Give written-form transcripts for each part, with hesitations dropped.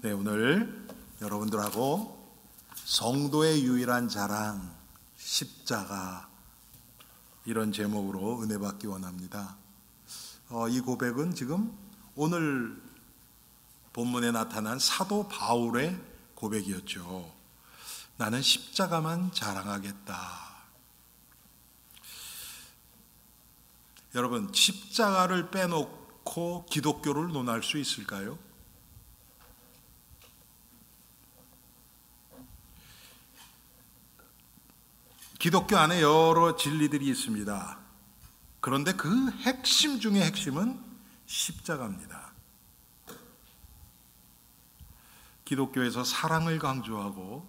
네, 오늘 여러분들하고 성도의 유일한 자랑, 십자가, 이런 제목으로 은혜 받기 원합니다. 이 고백은 지금 오늘 본문에 나타난 사도 바울의 고백이었죠. 나는 십자가만 자랑하겠다. 여러분, 십자가를 빼놓고 기독교를 논할 수 있을까요? 기독교 안에 여러 진리들이 있습니다. 그런데 그 핵심 중의 핵심은 십자가입니다. 기독교에서 사랑을 강조하고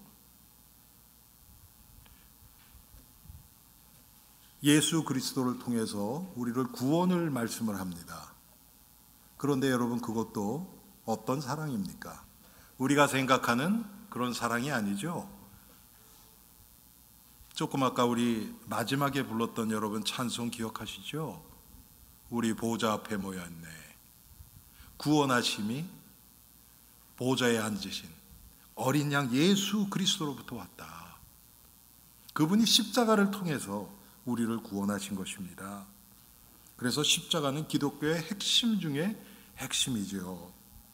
예수 그리스도를 통해서 우리를 구원을 말씀을 합니다. 그런데 여러분, 그것도 어떤 사랑입니까? 우리가 생각하는 그런 사랑이 아니죠. 조금 아까 우리 마지막에 불렀던 여러분 찬송 기억하시죠? 우리 보좌 앞에 모였네. 구원하심이 보좌에 앉으신 어린 양 예수 그리스도로부터 왔다. 그분이 십자가를 통해서 우리를 구원하신 것입니다. 그래서 십자가는 기독교의 핵심 중에 핵심이죠.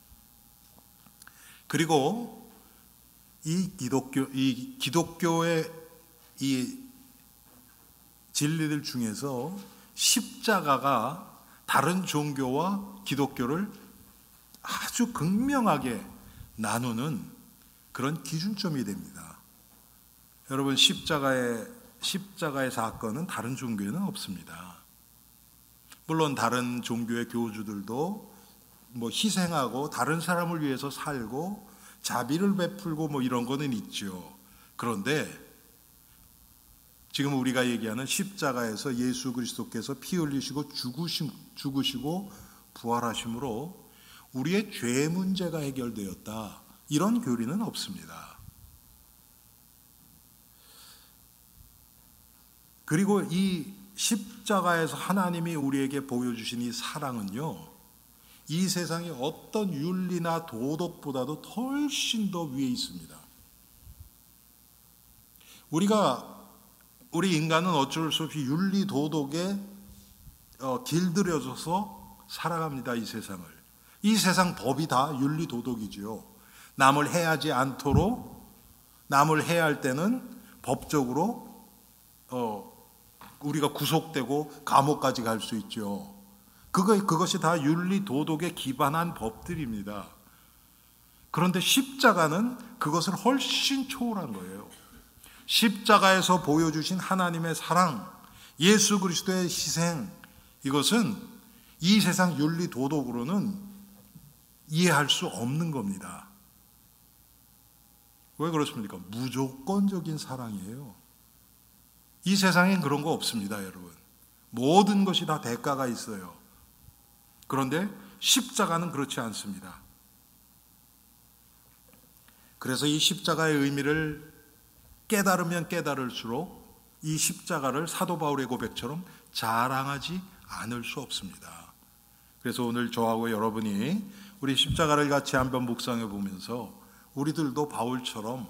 그리고 이 기독교의 이 진리들 중에서 십자가가 다른 종교와 기독교를 아주 극명하게 나누는 그런 기준점이 됩니다. 여러분, 십자가의 사건은 다른 종교에는 없습니다. 물론 다른 종교의 교주들도 희생하고 다른 사람을 위해서 살고 자비를 베풀고 이런 거는 있죠. 그런데 지금 우리가 얘기하는 십자가에서 예수 그리스도께서 피 흘리시고 죽으시고 부활하심으로 우리의 죄 문제가 해결되었다, 이런 교리는 없습니다. 그리고 이 십자가에서 하나님이 우리에게 보여주신 이 사랑은요, 이 세상의 어떤 윤리나 도덕보다도 훨씬 더 위에 있습니다. 우리 인간은 어쩔 수 없이 윤리 도덕에 길들여져서 살아갑니다. 이 세상을. 이 세상 법이 다 윤리 도덕이지요. 남을 해하지 않도록, 남을 해할 때는 법적으로 우리가 구속되고 감옥까지 갈 수 있죠. 그것이 다 윤리 도덕에 기반한 법들입니다. 그런데 십자가는 그것을 훨씬 초월한 거예요. 십자가에서 보여주신 하나님의 사랑, 예수 그리스도의 희생, 이것은 이 세상 윤리 도덕으로는 이해할 수 없는 겁니다. 왜 그렇습니까? 무조건적인 사랑이에요. 이 세상엔 그런 거 없습니다, 여러분. 모든 것이 다 대가가 있어요. 그런데 십자가는 그렇지 않습니다. 그래서 이 십자가의 의미를 깨달으면 깨달을수록 이 십자가를 사도 바울의 고백처럼 자랑하지 않을 수 없습니다. 그래서 오늘 저하고 여러분이 우리 십자가를 같이 한번 묵상해 보면서 우리들도 바울처럼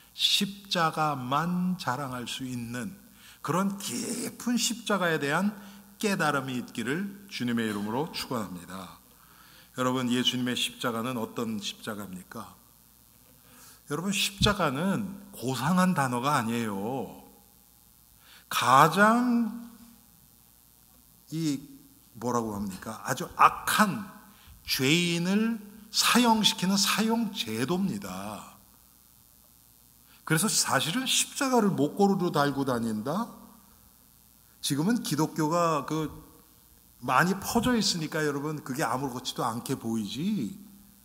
십자가만 자랑할 수 있는 그런 깊은 십자가에 대한 깨달음이 있기를 주님의 이름으로 축원합니다. 여러분, 예수님의 십자가는 어떤 십자가입니까? 여러분, 십자가는 고상한 단어가 아니에요. 가장 뭐라고 합니까? 아주 악한 죄인을 사형시키는 사형제도입니다. 그래서 사실은 십자가를 목걸이로 달고 다닌다? 지금은 기독교가 많이 퍼져 있으니까 여러분 그게 아무렇지도 않게 보이지.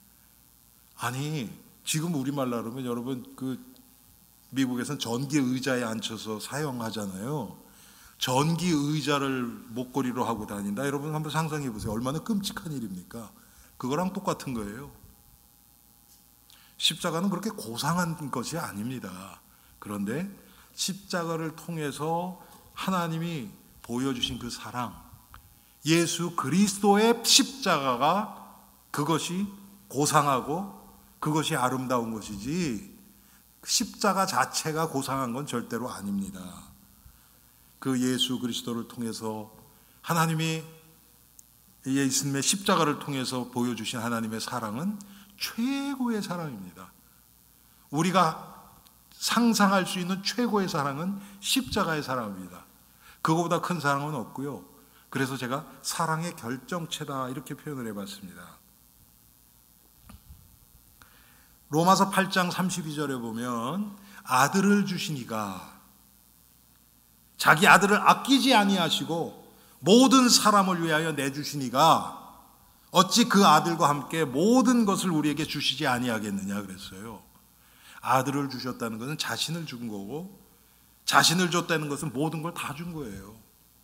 아니, 지금 우리말로 하면 여러분 미국에서는 전기 의자에 앉혀서 사용하잖아요. 전기 의자를 목걸이로 하고 다닌다. 여러분 한번 상상해 보세요. 얼마나 끔찍한 일입니까? 그거랑 똑같은 거예요. 십자가는 그렇게 고상한 것이 아닙니다. 그런데 십자가를 통해서 하나님이 보여주신 그 사랑, 예수 그리스도의 십자가가 그것이 고상하고 그것이 아름다운 것이지 십자가 자체가 고상한 건 절대로 아닙니다. 그 예수 그리스도를 통해서 하나님이 예수님의 십자가를 통해서 보여주신 하나님의 사랑은 최고의 사랑입니다. 우리가 상상할 수 있는 최고의 사랑은 십자가의 사랑입니다. 그거보다 큰 사랑은 없고요. 그래서 제가 사랑의 결정체다 이렇게 표현을 해봤습니다. 로마서 8장 32절에 보면 아들을 주시니가 자기 아들을 아끼지 아니하시고 모든 사람을 위하여 내주시니가 어찌 그 아들과 함께 모든 것을 우리에게 주시지 아니하겠느냐 그랬어요. 아들을 주셨다는 것은 자신을 준 거고 자신을 줬다는 것은 모든 걸 다 준 거예요.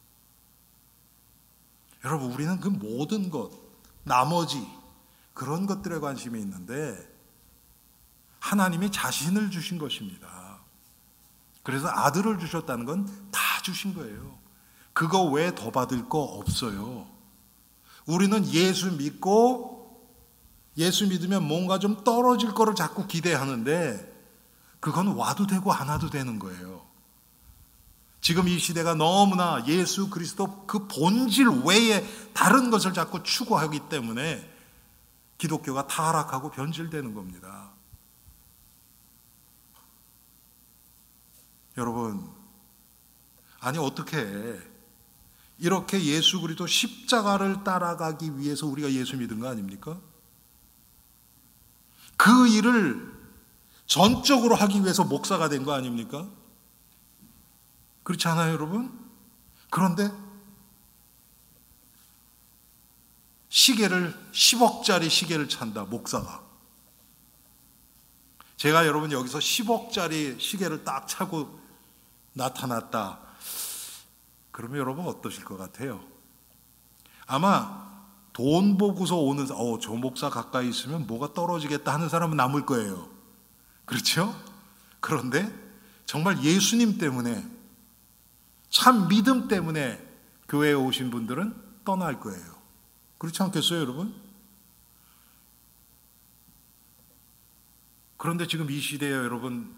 여러분 우리는 그 모든 것 나머지 그런 것들에 관심이 있는데 하나님이 자신을 주신 것입니다. 그래서 아들을 주셨다는 건 다 주신 거예요. 그거 외에 더 받을 거 없어요. 우리는 예수 믿고 예수 믿으면 뭔가 좀 떨어질 거를 자꾸 기대하는데 그건 와도 되고 안 와도 되는 거예요. 지금 이 시대가 너무나 예수 그리스도 그 본질 외에 다른 것을 자꾸 추구하기 때문에 기독교가 타락하고 변질되는 겁니다. 여러분, 아니 어떻게 이렇게 예수 그리스도 십자가를 따라가기 위해서 우리가 예수 믿은 거 아닙니까? 그 일을 전적으로 하기 위해서 목사가 된 거 아닙니까? 그렇지 않아요, 여러분? 그런데 시계를 10억짜리 시계를 찬다, 목사가. 제가 여러분 여기서 10억짜리 시계를 딱 차고 나타났다. 그러면 여러분 어떠실 것 같아요? 아마 돈 보고서 오는 저 목사 가까이 있으면 뭐가 떨어지겠다 하는 사람은 남을 거예요. 그렇죠? 그런데 정말 예수님 때문에 참 믿음 때문에 교회에 오신 분들은 떠날 거예요. 그렇지 않겠어요, 여러분? 그런데 지금 이 시대에 여러분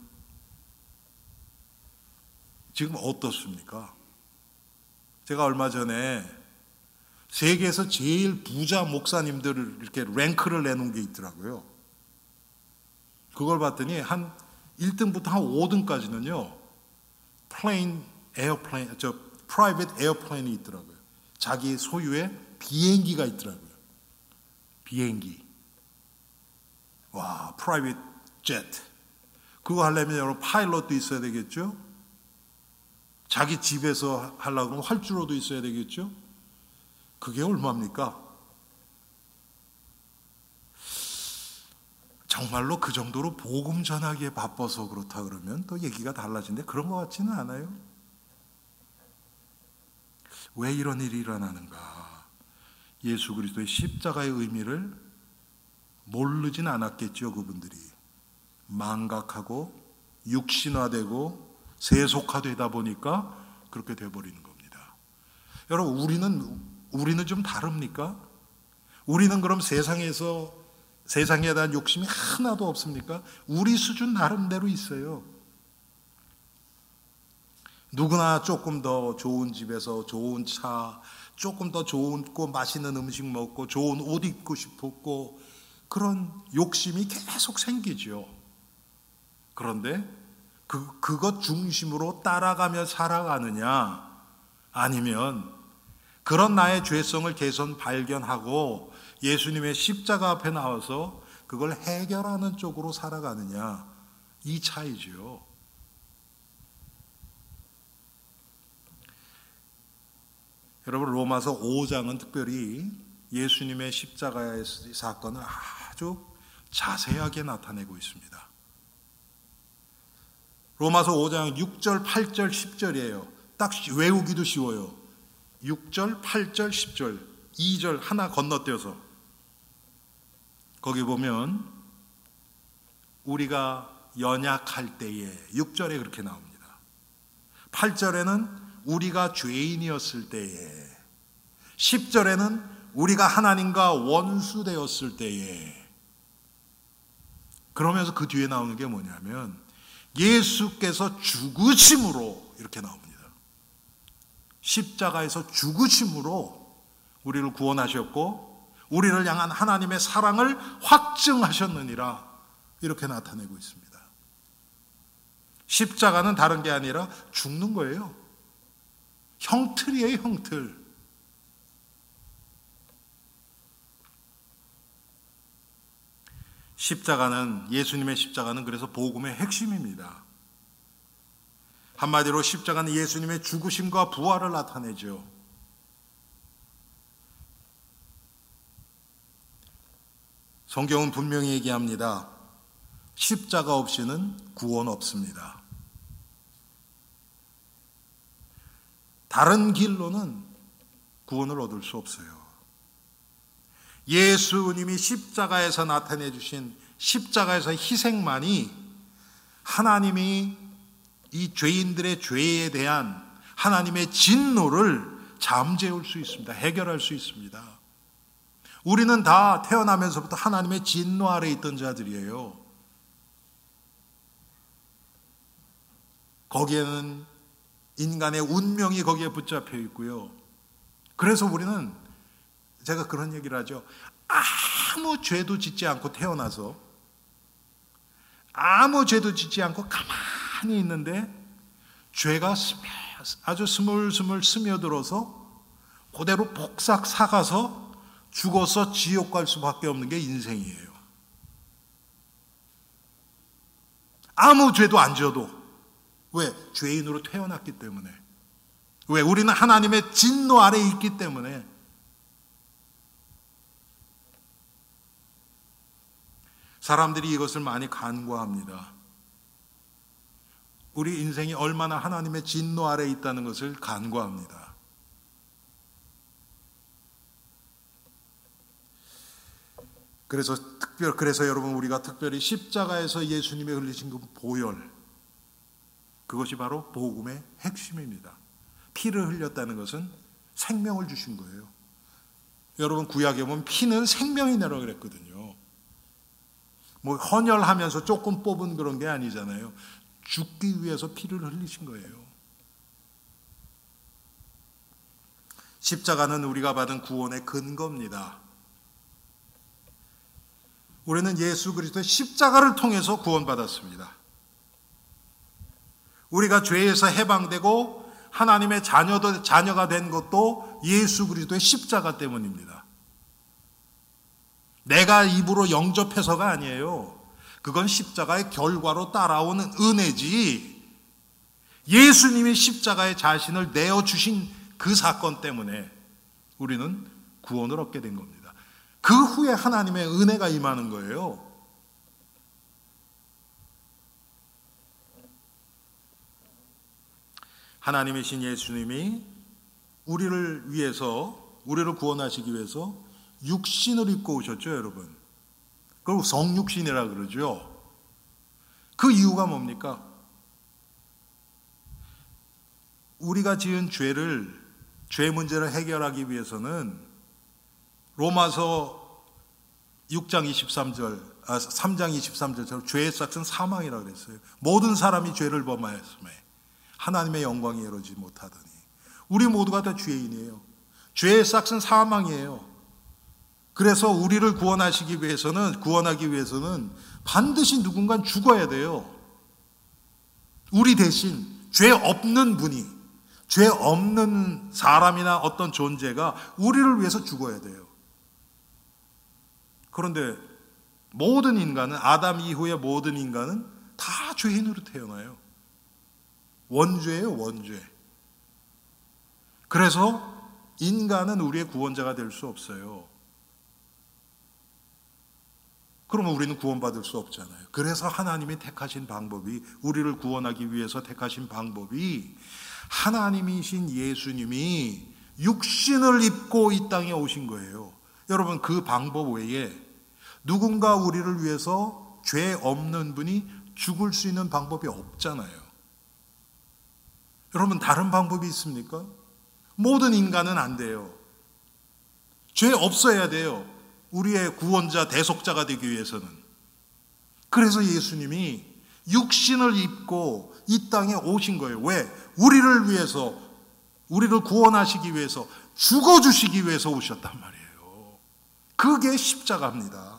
지금 어떻습니까? 제가 얼마 전에 세계에서 제일 부자 목사님들을 이렇게 랭크를 내놓은 게 있더라고요. 그걸 봤더니 한 1등부터 한 5등까지는요. 프라이빗 에어플레인이 있더라고요. 자기 소유의 비행기가 있더라고요. 비행기. 와, 프라이빗 제트. 그거 하려면 여러분 파일럿도 있어야 되겠죠? 자기 집에서 하려고 그러면 활주로도 있어야 되겠죠? 그게 얼마입니까? 정말로 그 정도로 복음 전하기에 바빠서 그렇다 그러면 또 얘기가 달라지는데 그런 것 같지는 않아요. 왜 이런 일이 일어나는가? 예수 그리스도의 십자가의 의미를 모르진 않았겠죠, 그분들이. 망각하고 육신화되고 세속화되다 보니까 그렇게 돼버리는 겁니다. 여러분 우리는 좀 다릅니까? 우리는 그럼 세상에 대한 욕심이 하나도 없습니까? 우리 수준 나름대로 있어요. 누구나 조금 더 좋은 집에서 좋은 차, 조금 더 좋고 맛있는 음식 먹고 좋은 옷 입고 싶었고 그런 욕심이 계속 생기죠. 그런데 그것 중심으로 따라가며 살아가느냐 아니면 그런 나의 죄성을 개선 발견하고 예수님의 십자가 앞에 나와서 그걸 해결하는 쪽으로 살아가느냐 이 차이죠. 여러분 로마서 5장은 특별히 예수님의 십자가의 사건을 아주 자세하게 나타내고 있습니다. 로마서 5장 6절, 8절, 10절이에요. 딱 외우기도 쉬워요. 6절, 8절, 10절, 2절 하나 건너뛰어서 거기 보면 우리가 연약할 때에 6절에 그렇게 나옵니다. 8절에는 우리가 죄인이었을 때에 10절에는 우리가 하나님과 원수되었을 때에 그러면서 그 뒤에 나오는 게 뭐냐면 예수께서 죽으심으로 이렇게 나옵니다. 십자가에서 죽으심으로 우리를 구원하셨고 우리를 향한 하나님의 사랑을 확증하셨느니라 이렇게 나타내고 있습니다. 십자가는 다른 게 아니라 죽는 거예요. 형틀이에요, 형틀. 예수님의 십자가는 그래서 복음의 핵심입니다. 한마디로 십자가는 예수님의 죽으심과 부활을 나타내죠. 성경은 분명히 얘기합니다. 십자가 없이는 구원 없습니다. 다른 길로는 구원을 얻을 수 없어요. 예수님이 십자가에서 나타내 주신 십자가에서의 희생만이 하나님이 이 죄인들의 죄에 대한 하나님의 진노를 잠재울 수 있습니다. 해결할 수 있습니다. 우리는 다 태어나면서부터 하나님의 진노 아래 있던 자들이에요. 거기에는 인간의 운명이 거기에 붙잡혀 있고요. 그래서 우리는 제가 그런 얘기를 하죠. 아무 죄도 짓지 않고 태어나서 아무 죄도 짓지 않고 가만히 있는데 죄가 아주 스물스물 스며들어서 그대로 폭삭 사가서 죽어서 지옥 갈 수밖에 없는 게 인생이에요. 아무 죄도 안 져도. 왜? 죄인으로 태어났기 때문에. 왜? 우리는 하나님의 진노 아래 있기 때문에. 사람들이 이것을 많이 간과합니다. 우리 인생이 얼마나 하나님의 진노 아래 있다는 것을 간과합니다. 그래서 여러분 우리가 특별히 십자가에서 예수님의 흘리신 그 보혈, 그것이 바로 복음의 핵심입니다. 피를 흘렸다는 것은 생명을 주신 거예요. 여러분 구약에 보면 피는 생명이라고 그랬거든요. 뭐 헌혈하면서 조금 뽑은 그런 게 아니잖아요. 죽기 위해서 피를 흘리신 거예요. 십자가는 우리가 받은 구원의 근거입니다. 우리는 예수 그리스도의 십자가를 통해서 구원받았습니다. 우리가 죄에서 해방되고 하나님의 자녀가 된 것도 예수 그리스도의 십자가 때문입니다. 내가 입으로 영접해서가 아니에요. 그건 십자가의 결과로 따라오는 은혜지. 예수님이 십자가에 자신을 내어주신 그 사건 때문에 우리는 구원을 얻게 된 겁니다. 그 후에 하나님의 은혜가 임하는 거예요. 하나님이신 예수님이 우리를 구원하시기 위해서 육신을 입고 오셨죠, 여러분. 그리고 성육신이라 그러죠. 그 이유가 뭡니까? 우리가 지은 죄 문제를 해결하기 위해서는 로마서 3장 23절처럼 죄의 삭은 사망이라고 그랬어요. 모든 사람이 죄를 범하였음에 하나님의 영광이 이루어지지 못하더니. 우리 모두가 다 죄인이에요. 죄의 삭은 사망이에요. 그래서 우리를 구원하기 위해서는 반드시 누군가 죽어야 돼요. 우리 대신 죄 없는 분이, 죄 없는 사람이나 어떤 존재가 우리를 위해서 죽어야 돼요. 그런데 모든 인간은, 아담 이후의 모든 인간은 다 죄인으로 태어나요. 원죄예요, 원죄. 그래서 인간은 우리의 구원자가 될 수 없어요. 그러면 우리는 구원받을 수 없잖아요. 그래서 하나님이 택하신 방법이, 우리를 구원하기 위해서 택하신 방법이 하나님이신 예수님이 육신을 입고 이 땅에 오신 거예요. 여러분, 그 방법 외에 누군가 우리를 위해서 죄 없는 분이 죽을 수 있는 방법이 없잖아요. 여러분, 다른 방법이 있습니까? 모든 인간은 안 돼요. 죄 없어야 돼요. 우리의 구원자, 대속자가 되기 위해서는. 그래서 예수님이 육신을 입고 이 땅에 오신 거예요. 왜? 우리를 위해서, 우리를 구원하시기 위해서, 죽어주시기 위해서 오셨단 말이에요. 그게 십자가입니다.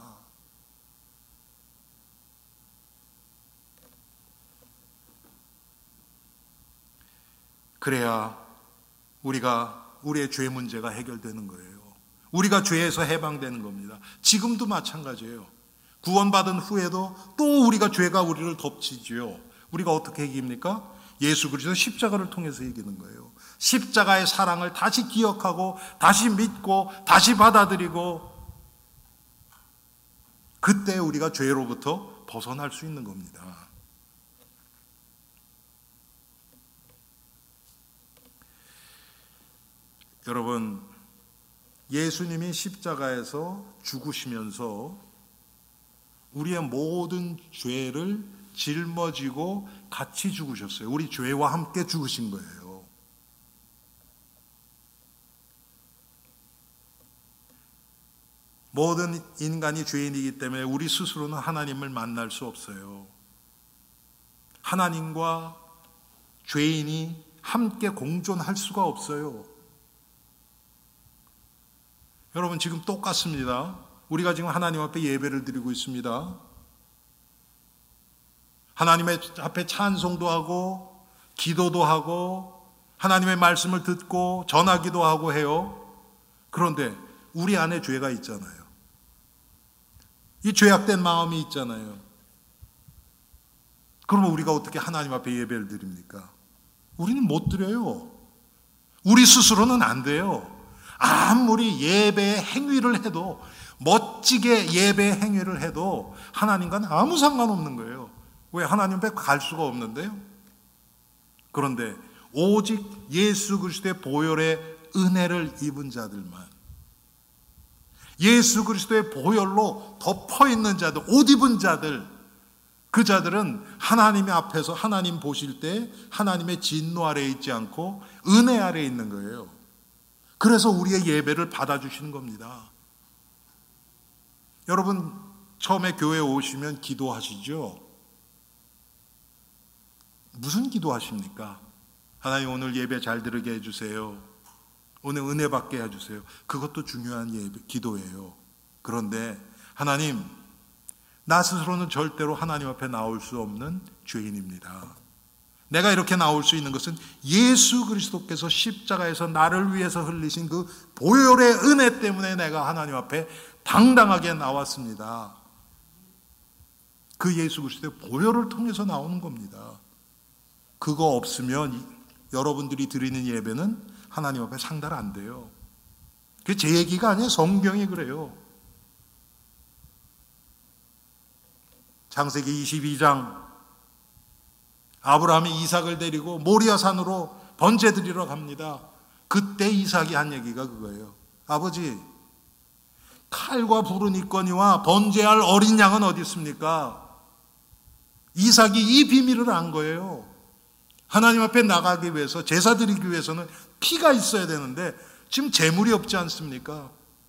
그래야 우리의 죄 문제가 해결되는 거예요. 우리가 죄에서 해방되는 겁니다. 지금도 마찬가지예요. 구원받은 후에도 또 우리가 죄가 우리를 덮치지요. 우리가 어떻게 이깁니까? 예수 그리스도 십자가를 통해서 이기는 거예요. 십자가의 사랑을 다시 기억하고 다시 믿고 다시 받아들이고 그때 우리가 죄로부터 벗어날 수 있는 겁니다. 여러분, 예수님이 십자가에서 죽으시면서 우리의 모든 죄를 짊어지고 같이 죽으셨어요. 우리 죄와 함께 죽으신 거예요. 모든 인간이 죄인이기 때문에 우리 스스로는 하나님을 만날 수 없어요. 하나님과 죄인이 함께 공존할 수가 없어요. 여러분, 지금 똑같습니다. 우리가 지금 하나님 앞에 예배를 드리고 있습니다. 하나님의 앞에 찬송도 하고 기도도 하고 하나님의 말씀을 듣고 전하기도 하고 해요. 그런데 우리 안에 죄가 있잖아요. 이 죄악된 마음이 있잖아요. 그러면 우리가 어떻게 하나님 앞에 예배를 드립니까? 우리는 못 드려요. 우리 스스로는 안 돼요. 아무리 예배의 행위를 해도, 멋지게 예배의 행위를 해도 하나님과는 아무 상관없는 거예요. 왜? 하나님 앞에 갈 수가 없는데요. 그런데 오직 예수 그리스도의 보혈의 은혜를 입은 자들만, 예수 그리스도의 보혈로 덮어있는 자들, 옷 입은 자들, 그 자들은 하나님 앞에서 하나님 보실 때 하나님의 진노 아래에 있지 않고 은혜 아래에 있는 거예요. 그래서 우리의 예배를 받아주시는 겁니다. 여러분, 처음에 교회에 오시면 기도하시죠? 무슨 기도하십니까? 하나님, 오늘 예배 잘 들으게 해주세요. 오늘 은혜 받게 해주세요. 그것도 중요한 예배, 기도예요. 그런데 하나님, 나 스스로는 절대로 하나님 앞에 나올 수 없는 죄인입니다. 내가 이렇게 나올 수 있는 것은 예수 그리스도께서 십자가에서 나를 위해서 흘리신 그 보혈의 은혜 때문에 내가 하나님 앞에 당당하게 나왔습니다. 그 예수 그리스도의 보혈을 통해서 나오는 겁니다. 그거 없으면 여러분들이 드리는 예배는 하나님 앞에 상달 안 돼요. 그게 제 얘기가 아니에요. 성경이 그래요. 창세기 22장, 아브라함이 이삭을 데리고 모리아산으로 번제 드리러 갑니다. 그때 이삭이 한 얘기가 그거예요. 아버지, 칼과 불은 있거니와 번제할 어린 양은 어디 있습니까? 이삭이 이 비밀을 안 거예요. 하나님 앞에 나가기 위해서, 제사 드리기 위해서는 피가 있어야 되는데 지금 재물이 없지 않습니까?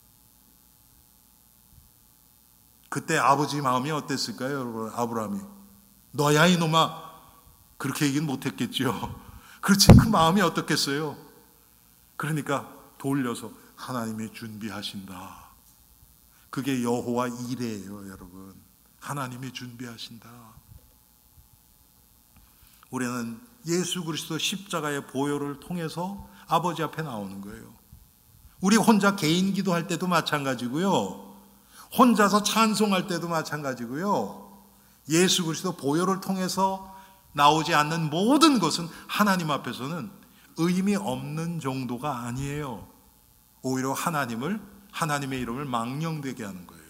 그때 아버지 마음이 어땠을까요, 여러분? 아브라함이 너야 이놈아, 그렇게 얘기는 못했겠죠. 그렇지, 그 마음이 어떻겠어요? 그러니까 돌려서 하나님이 준비하신다. 그게 여호와 이레예요, 여러분. 하나님이 준비하신다. 우리는 예수 그리스도 십자가의 보혈을 통해서 아버지 앞에 나오는 거예요. 우리 혼자 개인 기도할 때도 마찬가지고요. 혼자서 찬송할 때도 마찬가지고요. 예수 그리스도 보혈을 통해서 나오지 않는 모든 것은 하나님 앞에서는 의미 없는 정도가 아니에요. 오히려 하나님의 이름을 망령되게 하는 거예요.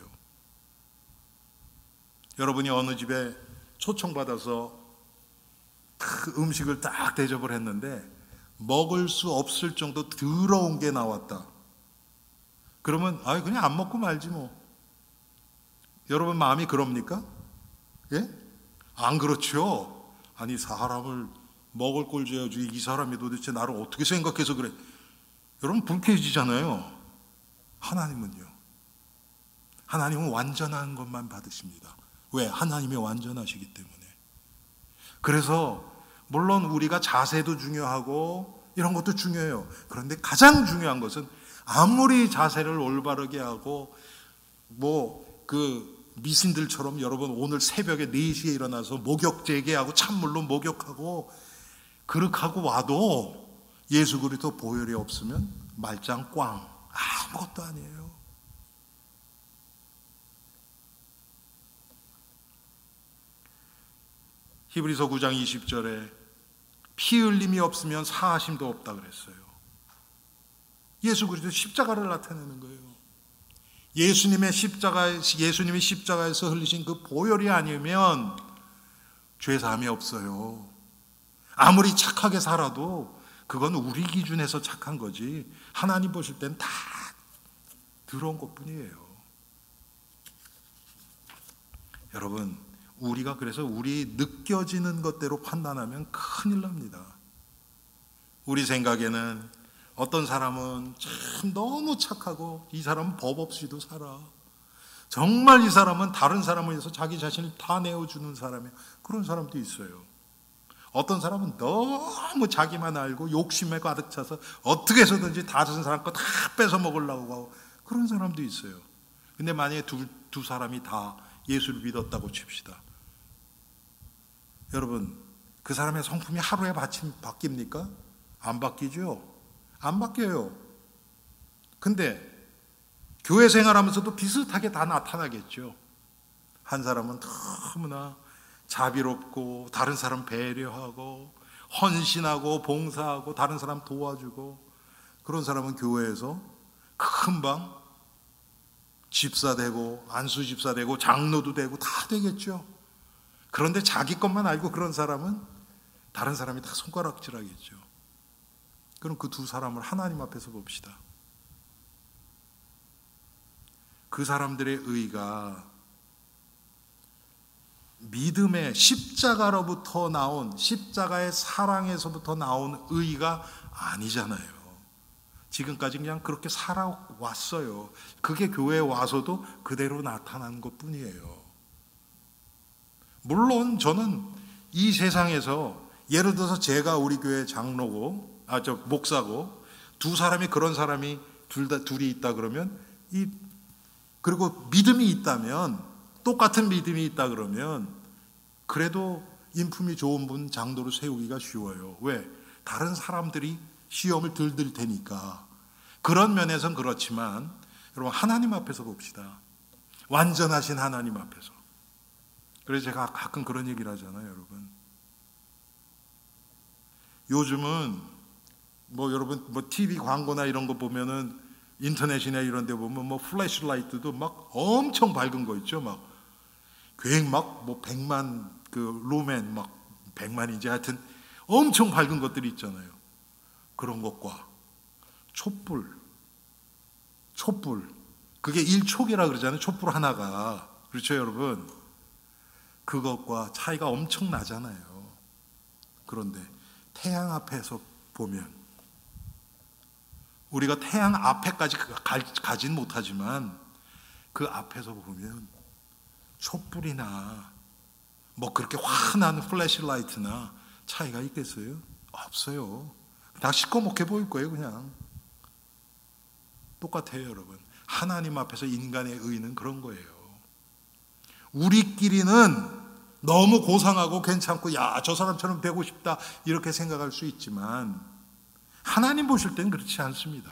여러분이 어느 집에 초청받아서 음식을 딱 대접을 했는데 먹을 수 없을 정도 더러운 게 나왔다. 그러면 그냥 안 먹고 말지 뭐. 여러분 마음이 그럽니까? 예? 안 그렇죠. 아니, 사람을 먹을 걸 줘야지 이 사람이 도대체 나를 어떻게 생각해서 그래. 여러분 불쾌해지잖아요. 하나님은 완전한 것만 받으십니다. 왜? 하나님이 완전하시기 때문에. 그래서 물론 우리가 자세도 중요하고 이런 것도 중요해요. 그런데 가장 중요한 것은 아무리 자세를 올바르게 하고 미신들처럼 여러분 오늘 새벽에 4시에 일어나서 목욕 재개하고 찬물로 목욕하고 그렇게 하고 와도 예수 그리스도 보혈이 없으면 말짱 꽝, 아무것도 아니에요. 히브리서 9장 20절에 피 흘림이 없으면 사하심도 없다 그랬어요. 예수 그리스도 십자가를 나타내는 거예요. 예수님이 십자가에서 흘리신 그 보혈이 아니면 죄사함이 없어요. 아무리 착하게 살아도 그건 우리 기준에서 착한 거지 하나님 보실 땐 다 더러운 것뿐이에요. 여러분, 우리가 그래서 우리 느껴지는 것대로 판단하면 큰일 납니다. 우리 생각에는 어떤 사람은 참 너무 착하고 이 사람은 법 없이도 살아. 정말 이 사람은 다른 사람을 위해서 자기 자신을 다 내어주는 사람이에요. 그런 사람도 있어요. 어떤 사람은 너무 자기만 알고 욕심에 가득 차서 어떻게 해서든지 다른 사람 거 다 뺏어 먹으려고 하고 그런 사람도 있어요. 근데 만약에 두 사람이 다 예수를 믿었다고 칩시다. 여러분, 그 사람의 성품이 하루에 바뀝니까? 안 바뀌죠? 안 바뀌어요. 근데 교회 생활하면서도 비슷하게 다 나타나겠죠. 한 사람은 너무나 자비롭고 다른 사람 배려하고 헌신하고 봉사하고 다른 사람 도와주고 그런 사람은 교회에서 금방 집사 되고 안수 집사 되고 장로도 되고 다 되겠죠. 그런데 자기 것만 알고 그런 사람은 다른 사람이 다 손가락질하겠죠. 그럼 그 두 사람을 하나님 앞에서 봅시다. 그 사람들의 의가 믿음의 십자가로부터 나온 십자가의 사랑에서부터 나온 의가 아니잖아요. 지금까지 그냥 그렇게 살아왔어요. 그게 교회에 와서도 그대로 나타난 것뿐이에요. 물론 저는 이 세상에서 예를 들어서 제가 우리 교회 장로고 목사고 두 사람이 그런 사람이 둘이 있다 그러면 그리고 믿음이 있다면 똑같은 믿음이 있다 그러면 그래도 인품이 좋은 분 장로로 세우기가 쉬워요. 왜? 다른 사람들이 시험을 들들 테니까. 그런 면에서는 그렇지만 여러분 하나님 앞에서 봅시다. 완전하신 하나님 앞에서. 그래서 제가 가끔 그런 얘기를 하잖아요, 여러분. 요즘은 여러분 TV 광고나 이런 거 보면은 인터넷이나 이런 데 보면 플래시라이트도 막 엄청 밝은 거 있죠. 막 계획 100만 루멘 100만인지 하여튼 엄청 밝은 것들이 있잖아요. 그런 것과 촛불 그게 1촉이라 그러잖아요. 촛불 하나가. 그렇죠, 여러분? 그것과 차이가 엄청 나잖아요. 그런데 태양 앞에서 보면 우리가 태양 앞에까지 가진 못하지만 그 앞에서 보면 촛불이나 그렇게 환한 플래시라이트나 차이가 있겠어요? 없어요. 다 시꺼멓게 보일 거예요. 그냥 똑같아요, 여러분. 하나님 앞에서 인간의 의는 그런 거예요. 우리끼리는 너무 고상하고 괜찮고 저 사람처럼 되고 싶다 이렇게 생각할 수 있지만 하나님 보실 때는 그렇지 않습니다.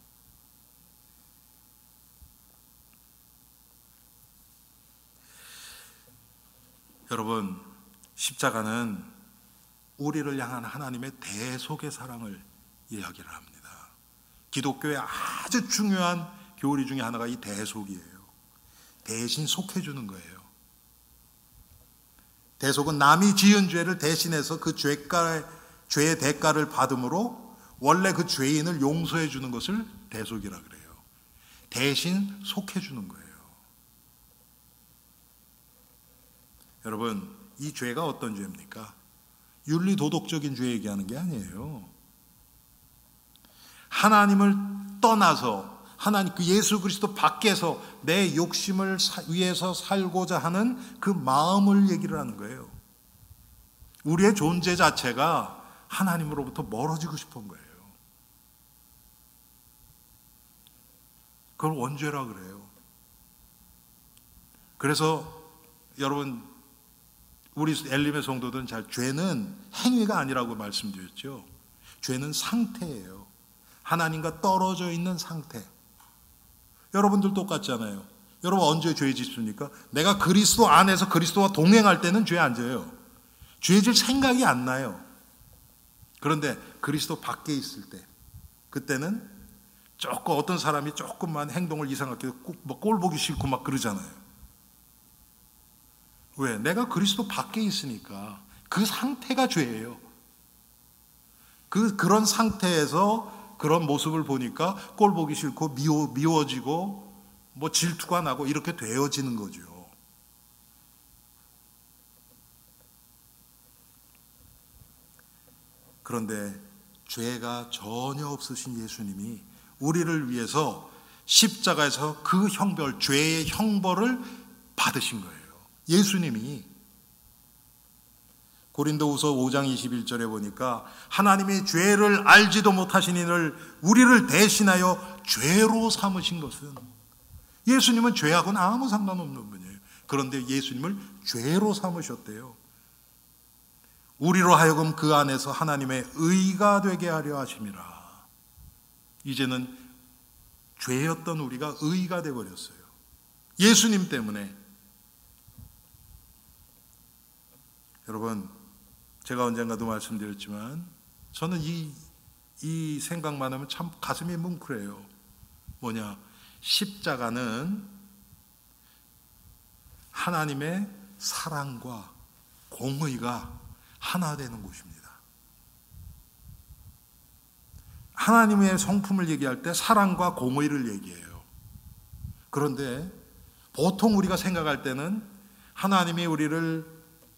여러분, 십자가는 우리를 향한 하나님의 대속의 사랑을 이야기를 합니다. 기독교의 아주 중요한 교리 중에 하나가 이 대속이에요. 대신 속해주는 거예요. 대속은 남이 지은 죄를 대신해서 그 죄의 대가를 받음으로 원래 그 죄인을 용서해 주는 것을 대속이라 그래요. 대신 속해 주는 거예요. 여러분, 이 죄가 어떤 죄입니까? 윤리 도덕적인 죄 얘기하는 게 아니에요. 하나님을 떠나서 하나님 그 예수 그리스도 밖에서 내 욕심을 위해서 살고자 하는 그 마음을 얘기를 하는 거예요. 우리의 존재 자체가 하나님으로부터 멀어지고 싶은 거예요. 그걸 원죄라 그래요. 그래서 여러분, 우리 엘림의 성도들은 잘 죄는 행위가 아니라고 말씀드렸죠. 죄는 상태예요. 하나님과 떨어져 있는 상태. 여러분들 똑같잖아요. 여러분 언제 죄 짓습니까? 내가 그리스도 안에서 그리스도와 동행할 때는 죄 안 져요. 죄 질 생각이 안 나요. 그런데 그리스도 밖에 있을 때, 그때는 조금 어떤 사람이 조금만 행동을 이상하게 꼴 보기 싫고 막 그러잖아요. 왜? 내가 그리스도 밖에 있으니까. 그 상태가 죄예요. 그런 상태에서 그런 모습을 보니까 꼴 보기 싫고 미워지고 뭐 질투가 나고 이렇게 되어지는 거죠. 그런데 죄가 전혀 없으신 예수님이 우리를 위해서 십자가에서 그 형벌, 죄의 형벌을 받으신 거예요. 예수님이. 고린도후서 5장 21절에 보니까 하나님이 죄를 알지도 못하신 이를 우리를 대신하여 죄로 삼으신 것은, 예수님은 죄하고는 아무 상관없는 분이에요. 그런데 예수님을 죄로 삼으셨대요. 우리로 하여금 그 안에서 하나님의 의가 되게 하려 하심이라. 이제는 죄였던 우리가 의가 되어버렸어요. 예수님 때문에. 여러분, 제가 언젠가도 말씀드렸지만 저는 이 생각만 하면 참 가슴이 뭉클해요. 뭐냐? 십자가는 하나님의 사랑과 공의가 하나 되는 곳입니다. 하나님의 성품을 얘기할 때 사랑과 공의를 얘기해요. 그런데 보통 우리가 생각할 때는 하나님이 우리를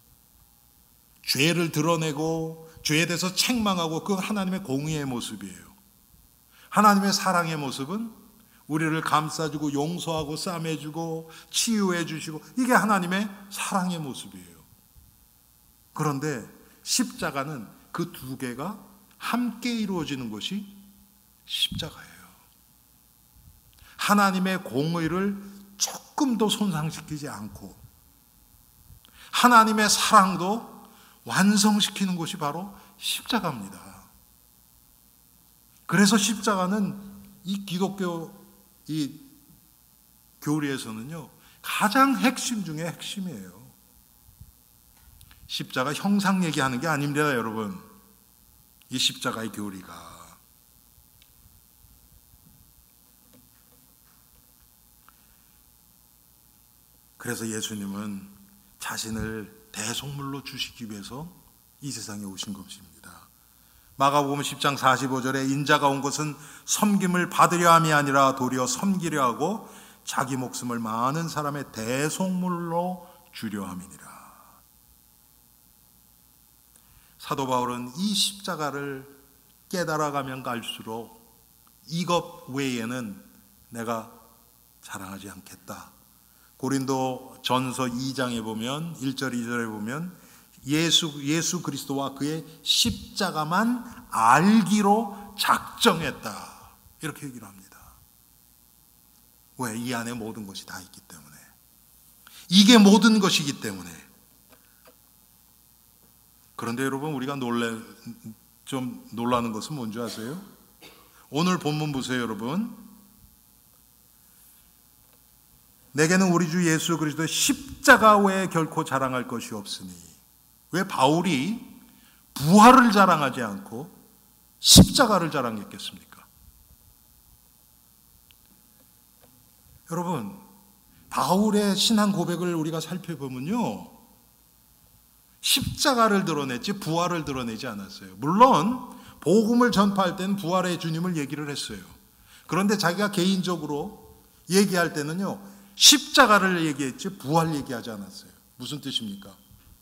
죄를 드러내고 죄에 대해서 책망하고, 그 하나님의 공의의 모습이에요. 하나님의 사랑의 모습은 우리를 감싸주고 용서하고 싸매주고 치유해 주시고, 이게 하나님의 사랑의 모습이에요. 그런데 십자가는 그 두 개가 함께 이루어지는 것이 십자가예요. 하나님의 공의를 조금도 손상시키지 않고 하나님의 사랑도 완성시키는 것이 바로 십자가입니다. 그래서 십자가는 이 기독교 이 교리에서는요, 가장 핵심 중에 핵심이에요. 십자가 형상 얘기하는 게 아닙니다, 여러분. 이 십자가의 교리가. 그래서 예수님은 자신을 대속물로 주시기 위해서 이 세상에 오신 것입니다. 마가복음 10장 45절에 인자가 온 것은 섬김을 받으려 함이 아니라 도리어 섬기려 하고 자기 목숨을 많은 사람의 대속물로 주려 함이니라. 사도 바울은 이 십자가를 깨달아가면 갈수록 이것 외에는 내가 자랑하지 않겠다. 고린도 전서 2장에 보면 1절 2절에 보면 예수 그리스도와 그의 십자가만 알기로 작정했다, 이렇게 얘기를 합니다. 왜? 이 안에 모든 것이 다 있기 때문에. 이게 모든 것이기 때문에. 그런데 여러분, 우리가 좀 놀라는 것은 뭔지 아세요? 오늘 본문 보세요, 여러분. 내게는 우리 주 예수 그리스도의 십자가 외에 결코 자랑할 것이 없으니. 왜 바울이 부활을 자랑하지 않고 십자가를 자랑했겠습니까? 여러분, 바울의 신앙 고백을 우리가 살펴보면요, 십자가를 드러냈지 부활을 드러내지 않았어요. 물론 복음을 전파할 때는 부활의 주님을 얘기를 했어요. 그런데 자기가 개인적으로 얘기할 때는요, 십자가를 얘기했지 부활 얘기하지 않았어요. 무슨 뜻입니까?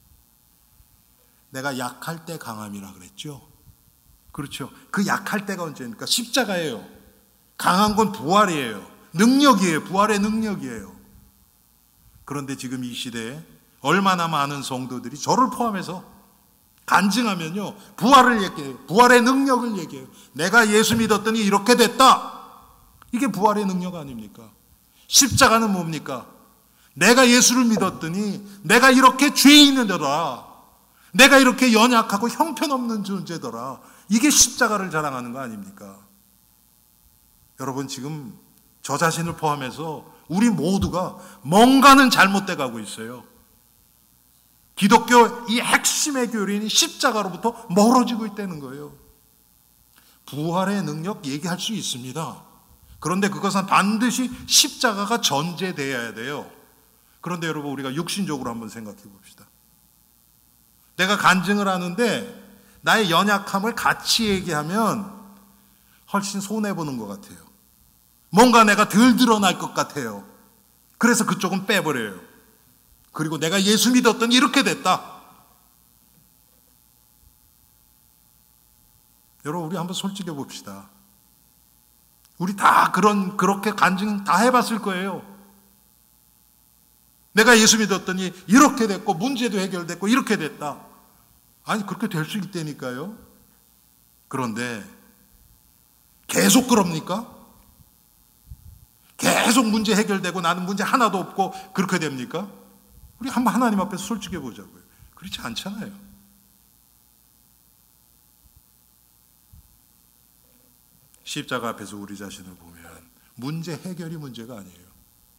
내가 약할 때 강함이라 그랬죠. 그렇죠. 그 약할 때가 언제입니까? 십자가예요. 강한 건 부활이에요. 능력이에요. 부활의 능력이에요. 그런데 지금 이 시대에 얼마나 많은 성도들이 저를 포함해서 간증하면요, 부활을 얘기해요. 부활의 능력을 얘기해요. 내가 예수 믿었더니 이렇게 됐다. 이게 부활의 능력 아닙니까? 십자가는 뭡니까? 내가 예수를 믿었더니 내가 이렇게 죄 있는데라, 내가 이렇게 연약하고 형편없는 존재더라. 이게 십자가를 자랑하는 거 아닙니까? 여러분, 지금 저 자신을 포함해서 우리 모두가 뭔가는 잘못돼 가고 있어요. 기독교 이 핵심의 교리는 십자가로부터 멀어지고 있다는 거예요. 부활의 능력 얘기할 수 있습니다. 그런데 그것은 반드시 십자가가 전제되어야 돼요. 그런데 여러분, 우리가 육신적으로 한번 생각해 봅시다. 내가 간증을 하는데 나의 연약함을 같이 얘기하면 훨씬 손해보는 것 같아요. 뭔가 내가 덜 드러날 것 같아요. 그래서 그쪽은 빼버려요. 그리고 내가 예수 믿었더니 이렇게 됐다. 여러분, 우리 한번 솔직해 봅시다. 우리 다 그렇게 간증 다 해봤을 거예요. 내가 예수 믿었더니 이렇게 됐고 문제도 해결됐고 이렇게 됐다. 아니, 그렇게 될 수 있다니까요. 그런데 계속 그럽니까? 계속 문제 해결되고 나는 문제 하나도 없고 그렇게 됩니까? 우리 한번 하나님 앞에서 솔직해 보자고요. 그렇지 않잖아요. 십자가 앞에서 우리 자신을 보면 문제 해결이 문제가 아니에요.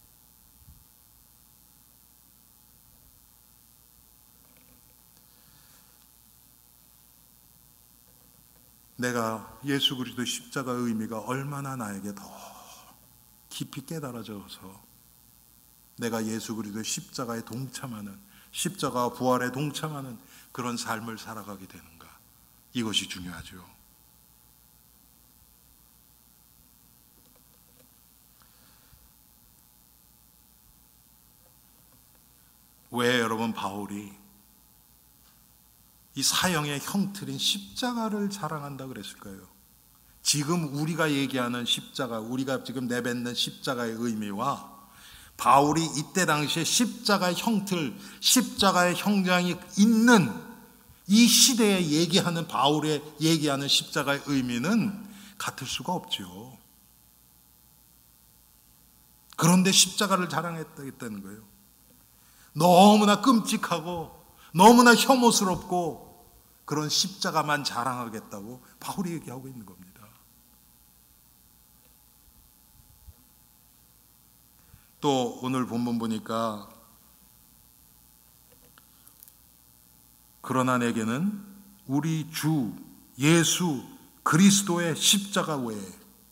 내가 예수 그리스도의 십자가의 의미가 얼마나 나에게 더 깊이 깨달아져서 내가 예수 그리스도의 십자가에 동참하는, 십자가와 부활에 동참하는 그런 삶을 살아가게 되는가, 이것이 중요하죠. 왜 여러분 바울이 이 사형의 형틀인 십자가를 자랑한다 그랬을까요? 지금 우리가 얘기하는 십자가, 우리가 지금 내뱉는 십자가의 의미와 바울이 이때 당시에 십자가의 형틀, 십자가의 형장이 있는 이 시대에 얘기하는, 바울의 얘기하는 십자가의 의미는 같을 수가 없죠. 그런데 십자가를 자랑했다는 거예요. 너무나 끔찍하고 너무나 혐오스럽고 그런 십자가만 자랑하겠다고 바울이 얘기하고 있는 겁니다. 또 오늘 본문 보니까 그러나 내게는 우리 주 예수 그리스도의 십자가 외에,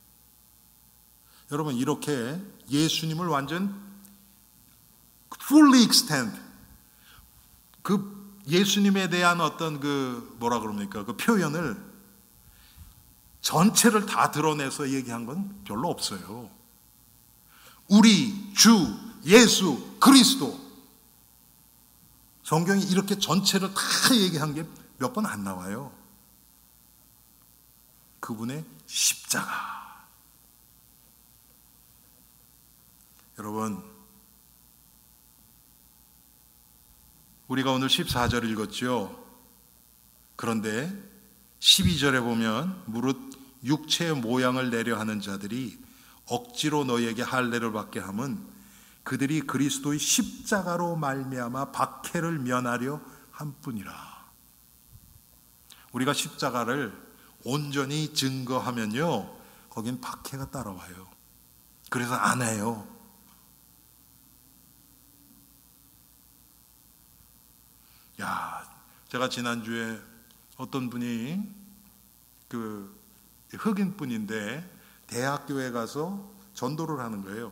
여러분, 이렇게 예수님을 완전 fully extend, 그 예수님에 대한 어떤 그 뭐라 그럽니까? 그 표현을 전체를 다 드러내서 얘기한 건 별로 없어요. 우리 주 예수 그리스도, 성경이 이렇게 전체를 다 얘기한 게 몇 번 안 나와요. 그분의 십자가. 여러분, 우리가 오늘 14절 읽었죠. 그런데 12절에 보면 무릇 육체의 모양을 내려 하는 자들이 억지로 너희에게 할례를 받게 함은 그들이 그리스도의 십자가로 말미암아 박해를 면하려 함뿐이라. 우리가 십자가를 온전히 증거하면요, 거긴 박해가 따라와요. 그래서 안 해요. 제가 지난주에 어떤 분이 그 흑인 분인데 대학교에 가서 전도를 하는 거예요.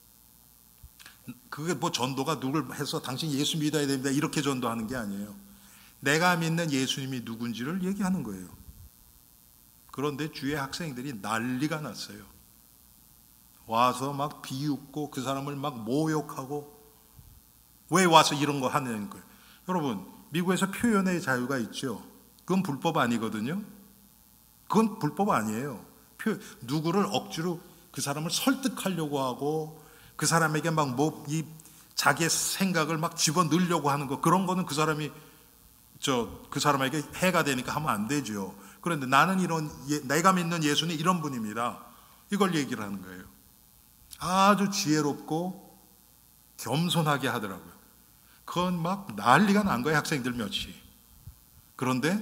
그게 뭐 전도가 누굴 해서 당신 예수 믿어야 됩니다 이렇게 전도하는 게 아니에요. 내가 믿는 예수님이 누군지를 얘기하는 거예요. 그런데 주위의 학생들이 난리가 났어요. 와서 막 비웃고 그 사람을 막 모욕하고, 왜 와서 이런 거 하는 거예요. 여러분, 미국에서 표현의 자유가 있죠. 그건 불법 아니거든요. 그건 불법 아니에요. 누구를 억지로 그 사람을 설득하려고 하고 그 사람에게 막 이 자기의 생각을 막 집어넣으려고 하는 거, 그런 거는 그 사람이 그 사람에게 해가 되니까 하면 안 되죠. 그런데 나는 내가 믿는 예수는 이런 분입니다. 이걸 얘기를 하는 거예요. 아주 지혜롭고 겸손하게 하더라고요. 그건 막 난리가 난 거예요, 학생들 몇이. 그런데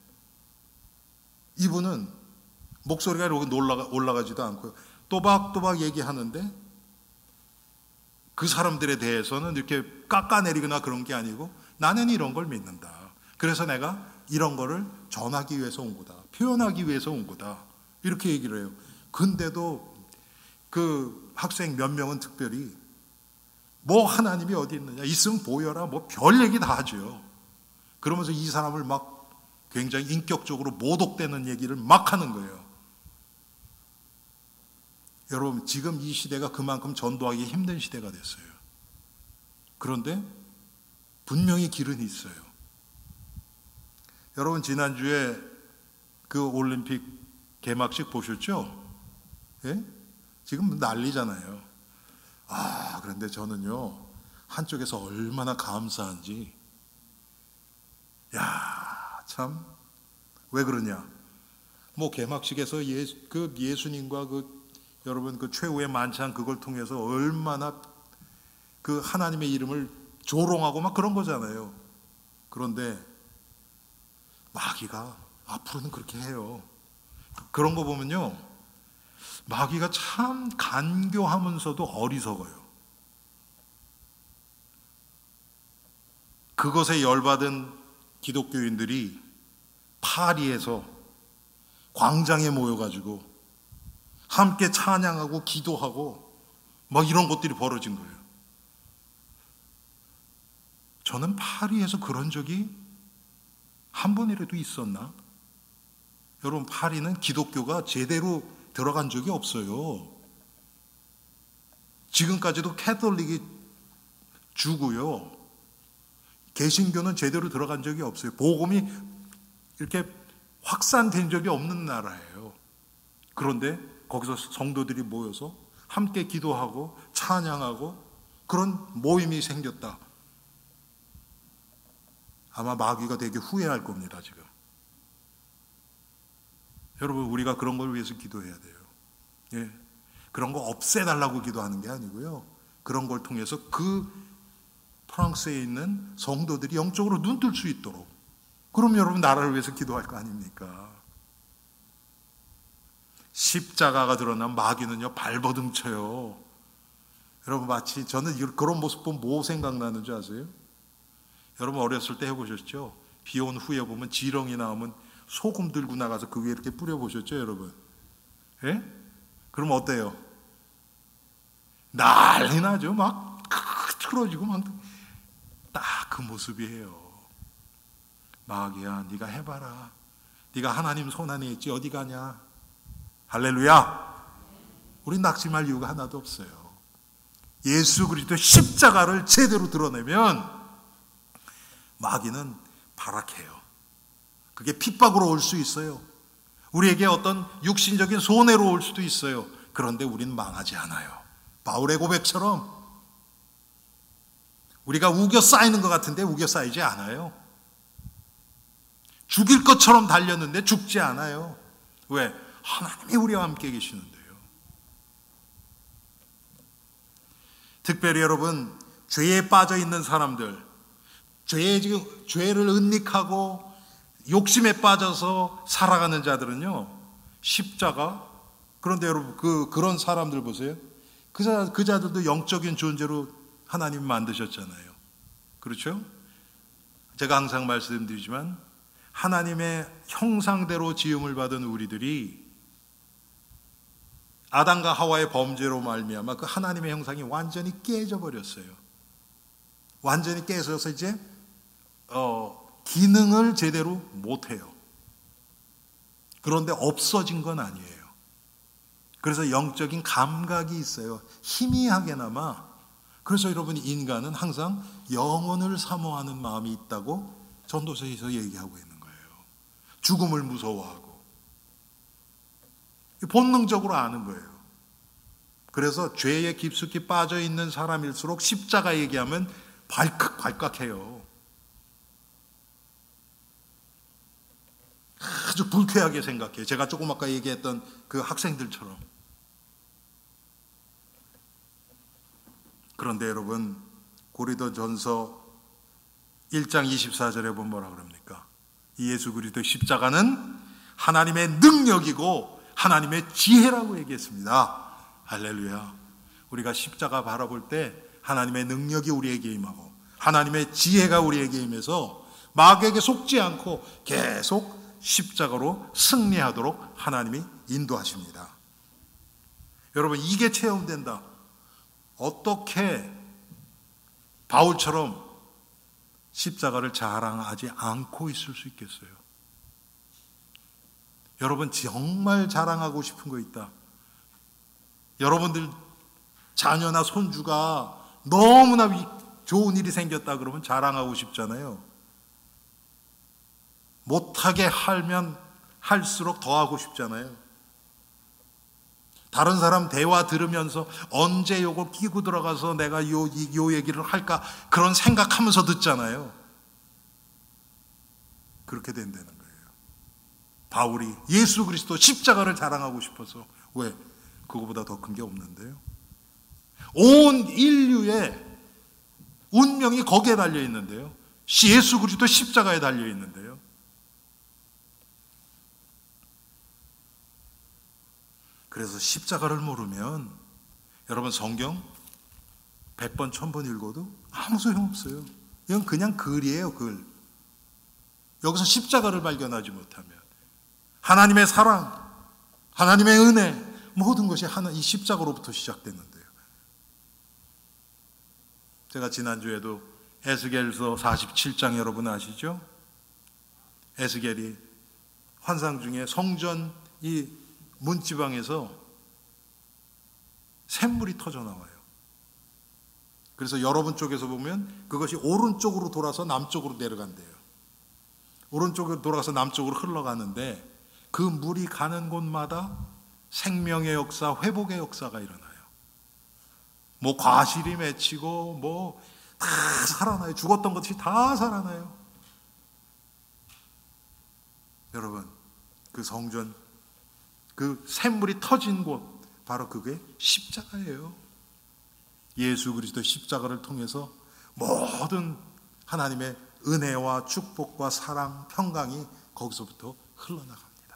이분은 목소리가 이렇게 올라가지도 않고요. 또박또박 얘기하는데 그 사람들에 대해서는 이렇게 깎아내리거나 그런 게 아니고 나는 이런 걸 믿는다. 그래서 내가 이런 거를 전하기 위해서 온 거다. 표현하기 위해서 온 거다. 이렇게 얘기를 해요. 근데도 그 학생 몇 명은 특별히 뭐 하나님이 어디 있느냐, 있으면 보여라, 뭐 별 얘기 다 하죠. 그러면서 이 사람을 막 굉장히 인격적으로 모독되는 얘기를 막 하는 거예요. 여러분, 지금 이 시대가 그만큼 전도하기 힘든 시대가 됐어요. 그런데 분명히 길은 있어요. 여러분, 지난주에 그 올림픽 개막식 보셨죠? 예? 지금 난리잖아요. 그런데 저는요, 한쪽에서 얼마나 감사한지, 참, 왜 그러냐? 뭐 개막식에서 예수님과 여러분 그 최후의 만찬, 그걸 통해서 얼마나 그 하나님의 이름을 조롱하고 막 그런 거잖아요. 그런데 마귀가 앞으로는 그렇게 해요. 그런 거 보면요, 마귀가 참 간교하면서도 어리석어요. 그것에 열받은 기독교인들이 파리에서 광장에 모여가지고 함께 찬양하고 기도하고 막 이런 것들이 벌어진 거예요. 저는 파리에서 그런 적이 한 번이라도 있었나? 여러분, 파리는 기독교가 제대로 들어간 적이 없어요. 지금까지도 캐톨릭이 주고요, 개신교는 제대로 들어간 적이 없어요. 복음이 이렇게 확산된 적이 없는 나라예요. 그런데 거기서 성도들이 모여서 함께 기도하고 찬양하고 그런 모임이 생겼다. 아마 마귀가 되게 후회할 겁니다, 지금. 여러분, 우리가 그런 걸 위해서 기도해야 돼요. 예. 그런 거 없애달라고 기도하는 게 아니고요, 그런 걸 통해서 그 프랑스에 있는 성도들이 영적으로 눈뜰 수 있도록, 그럼 여러분 나라를 위해서 기도할 거 아닙니까? 십자가가 드러난 마귀는요, 발버둥 쳐요. 여러분, 마치 저는 그런 모습 보면 뭐 생각나는 줄 아세요? 여러분 어렸을 때 해보셨죠? 비 온 후에 보면 지렁이 나오면 소금 들고 나가서 그 위에 이렇게 뿌려보셨죠, 여러분? 예? 그럼 어때요? 난리 나죠. 막 틀어지고 막 딱 그 모습이에요. 마귀야, 네가 해봐라. 네가 하나님 손 안에 있지 어디 가냐? 할렐루야. 우린 낙심할 이유가 하나도 없어요. 예수 그리스도 십자가를 제대로 드러내면 마귀는 발악해요. 그게 핍박으로 올 수 있어요. 우리에게 어떤 육신적인 손해로 올 수도 있어요. 그런데 우린 망하지 않아요. 바울의 고백처럼 우리가 우겨 쌓이는 것 같은데 우겨 쌓이지 않아요. 죽일 것처럼 달렸는데 죽지 않아요. 왜? 하나님이 우리와 함께 계시는데요. 특별히 여러분, 죄에 빠져 있는 사람들, 죄를 은닉하고 욕심에 빠져서 살아가는 자들은요, 십자가, 그런데 여러분 그런 사람들 보세요. 그 자들도 영적인 존재로 하나님이 만드셨잖아요. 그렇죠? 제가 항상 말씀드리지만 하나님의 형상대로 지음을 받은 우리들이 아담과 하와의 범죄로 말미암아 그 하나님의 형상이 완전히 깨져버렸어요. 완전히 깨져서 이제 기능을 제대로 못해요. 그런데 없어진 건 아니에요. 그래서 영적인 감각이 있어요. 희미하게나마. 그래서 여러분, 인간은 항상 영혼을 사모하는 마음이 있다고 전도서에서 얘기하고 있는 거예요. 죽음을 무서워하고 본능적으로 아는 거예요. 그래서 죄에 깊숙이 빠져 있는 사람일수록 십자가 얘기하면 발칵발칵해요. 아주 불쾌하게 생각해요. 제가 조금 아까 얘기했던 그 학생들처럼. 그런데 여러분, 고린도전서 1장 24절에 보면 뭐라 그럽니까? 이 예수 그리스도의 십자가는 하나님의 능력이고 하나님의 지혜라고 얘기했습니다. 할렐루야. 우리가 십자가 바라볼 때 하나님의 능력이 우리에게 임하고 하나님의 지혜가 우리에게 임해서 마귀에게 속지 않고 계속 십자가로 승리하도록 하나님이 인도하십니다. 여러분, 이게 체험된다. 어떻게 바울처럼 십자가를 자랑하지 않고 있을 수 있겠어요? 여러분, 정말 자랑하고 싶은 거 있다. 여러분들 자녀나 손주가 너무나 좋은 일이 생겼다 그러면 자랑하고 싶잖아요. 못하게 하면 할수록 더 하고 싶잖아요. 다른 사람 대화 들으면서 언제 요걸 끼고 들어가서 내가 요 얘기를 할까 그런 생각하면서 듣잖아요. 그렇게 된다는 거예요. 바울이 예수 그리스도 십자가를 자랑하고 싶어서. 왜? 그거보다 더 큰 게 없는데요. 온 인류의 운명이 거기에 달려 있는데요. 예수 그리스도 십자가에 달려 있는데요. 그래서 십자가를 모르면 여러분 성경 100번 1000번 읽어도 아무 소용없어요. 이건 그냥 글이에요, 글. 여기서 십자가를 발견하지 못하면 하나님의 사랑, 하나님의 은혜, 모든 것이 이 십자가로부터 시작됐는데요. 제가 지난주에도 에스겔서 47장 여러분 아시죠? 에스겔이 환상 중에 성전 이 문지방에서 샘물이 터져 나와요. 그래서 여러분 쪽에서 보면 그것이 오른쪽으로 돌아서 남쪽으로 내려간대요. 오른쪽으로 돌아가서 남쪽으로 흘러가는데 그 물이 가는 곳마다 생명의 역사, 회복의 역사가 일어나요. 뭐 과실이 맺히고 뭐 다 살아나요. 죽었던 것이 다 살아나요. 여러분, 그 성전, 그 샘물이 터진 곳, 바로 그게 십자가예요. 예수 그리스도 십자가를 통해서 모든 하나님의 은혜와 축복과 사랑, 평강이 거기서부터 흘러나갑니다.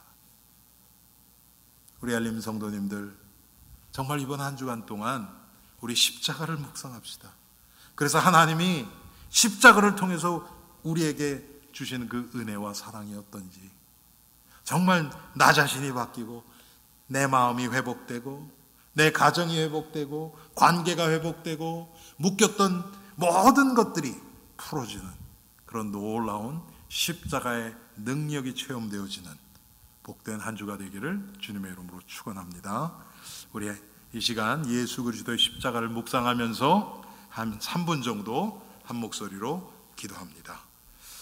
우리 알림 성도님들, 정말 이번 한 주간 동안 우리 십자가를 묵상합시다. 그래서 하나님이 십자가를 통해서 우리에게 주시는 그 은혜와 사랑이 어떤지, 정말 나 자신이 바뀌고 내 마음이 회복되고 내 가정이 회복되고 관계가 회복되고 묶였던 모든 것들이 풀어지는 그런 놀라운 십자가의 능력이 체험되어지는 복된 한 주가 되기를 주님의 이름으로 축원합니다. 우리 이 시간 예수 그리스도의 십자가를 묵상하면서 한 3분 정도 한 목소리로 기도합니다.